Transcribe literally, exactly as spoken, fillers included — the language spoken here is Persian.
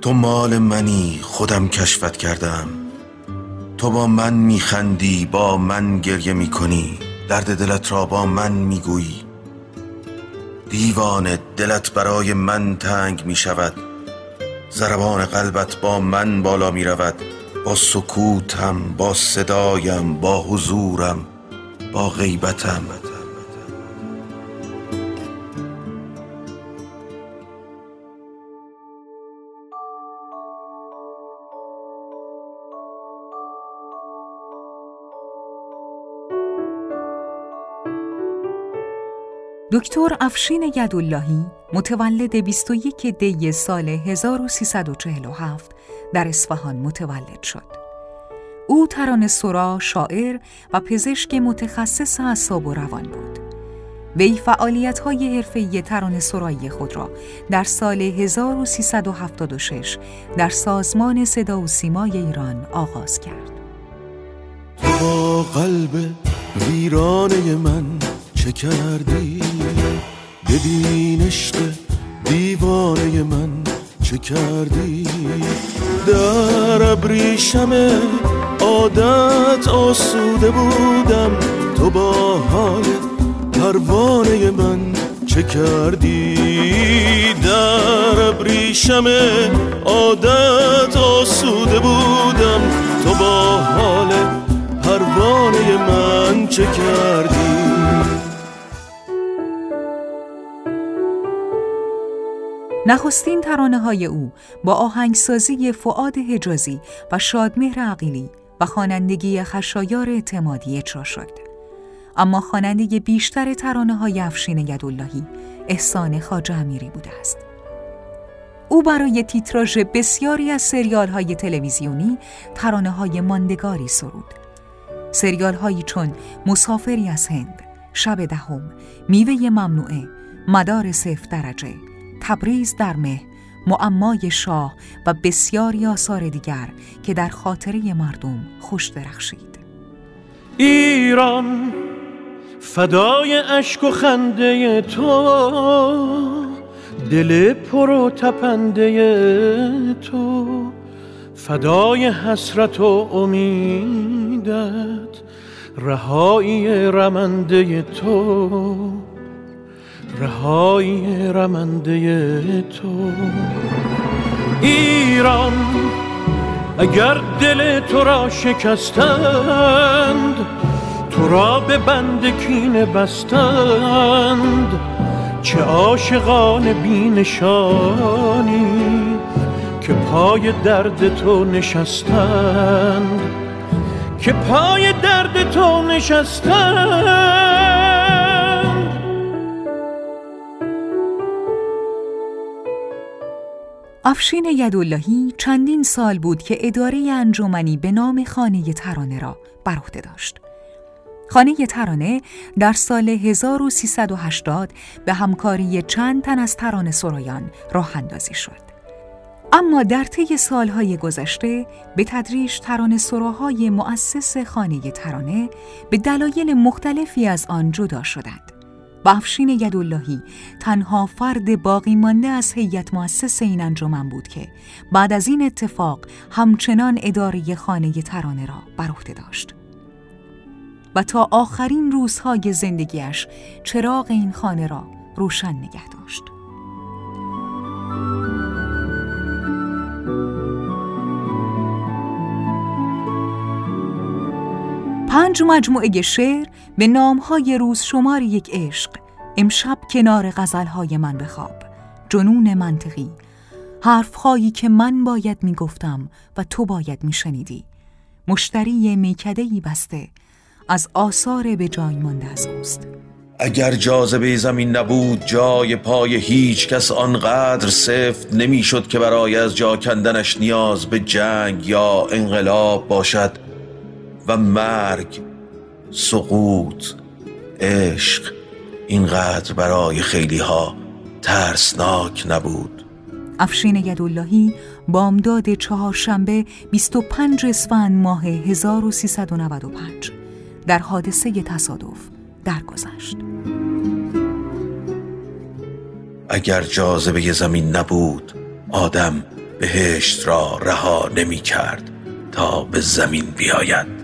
تو مال منی خودم کشفت کردم، تو با من میخندی با من گریه میکنی، درد دلت را با من میگویی. دیوانه دلت برای من تنگ میشود، ضربان قلبت با من بالا میرود. با سکوتم، با صدایم، با حضورم، با غیبتم. دکتر افشین یداللهی متولد بیست و یک دی سال هزار و سیصد و چهل و هفت در اصفهان متولد شد. او ترانه‌سرا، شاعر و پزشک متخصص اعصاب و روان بود. وی فعالیت‌های حرفه‌ای ترانه‌سرایی خود را در سال هزار و سیصد و هفتاد و شش در سازمان صدا و سیمای ایران آغاز کرد. تو با قلب ویرانه من چه کردی؟ ببین عشق دیوانه من چه کردی؟ در ابریشم عادت آسوده بودم، تو با حال پروانه من چه کردی؟ در ابریشم عادت آسوده بودم، تو با حال پروانه من چه کردی؟ نخستین ترانه‌های او با آهنگسازی فؤاد حجازی و شادمهر عقیلی و خوانندگی خشایار اعتمادی اجرا شد. اما خواننده بیشتر ترانه‌های افشین یداللهی احسان خواجه امیری بوده است. او برای تیتراژ بسیاری از سریال‌های تلویزیونی ترانه‌های ماندگاری سرود. سریال‌هایی چون مسافری از هند، شب دهم، میوه ممنوعه، مدار صفر درجه، تبریز در مه، معمای شاه و بسیاری آثار دیگر که در خاطره مردم خوش درخشید. ایران فدای اشک و خنده تو، دل پر و تپنده تو، فدای حسرت و امیدت، رهایی رمنده تو، رهایی رمنده تو. ایران اگر دل تو را شکستند، تو را به بند کینه بستند، چه عاشقان بی نشانی که پای درد تو نشستند، که پای درد تو نشستند. افشین یداللهی چندین سال بود که اداره انجمنی به نام خانه ترانه را بر عهده داشت. خانه ترانه در سال هزار و سیصد و هشتاد به همکاری چند تن از ترانه سرایان راه اندازی شد. اما در طی سالهای گذشته به تدریج ترانه سراهای مؤسس خانه ترانه به دلایل مختلفی از آن جدا شدند و افشین یداللهی تنها فرد باقی مانده از هیئت مؤسس این انجمن بود که بعد از این اتفاق همچنان اداره خانه ترانه را بر عهده داشت و تا آخرین روزهای زندگیش چراغ این خانه را روشن نگه داشت. پنج مجموعه شعر به نامهای روز شمار یک عشق، امشب کنار غزلهای من بخواب، جنون منطقی، حرفهایی که من باید میگفتم و تو باید میشنیدی، مشتری میکده‌ای بسته، از آثار به جای مانده از اوست. اگر جاذبه زمین نبود جای پای هیچ کس آنقدر سفت نمیشد که برای از جا کندنش نیاز به جنگ یا انقلاب باشد و مرگ، سقوط، عشق اینقدر برای خیلی ها ترسناک نبود. افشین یداللهی بامداد چهارشنبه بیست و پنج اسفند ماه هزار و سیصد و نود و پنج در حادثه تصادف درگذشت. اگر جاذبه زمین نبود آدم بهشت را رها نمی کرد تا به زمین بیاید.